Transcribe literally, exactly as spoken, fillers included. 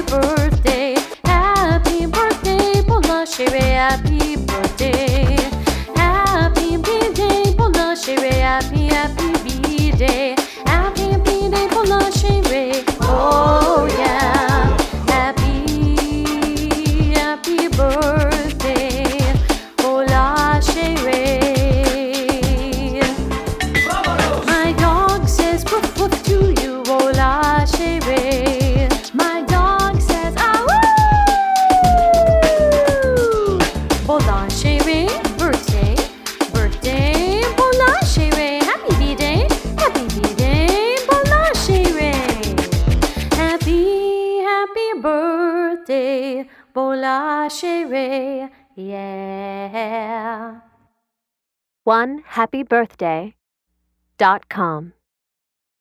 birthday, happy birthday, Bola Shere, happy birthday. Happy birthday, Bola Shere, happy, happy birthday. Happy birthday, Bola Shere, oh yeah. Happy, happy birthday, Bola Shere. My dog says woof woof to you, Bola Shere. My dog says ah woo. Bola Shere, birthday, birthday, Bola Shere. Happy birthday, happy birthday, Bola Shere. Happy, happy birthday, Bola Shere. Yeah. one happy birthday dot com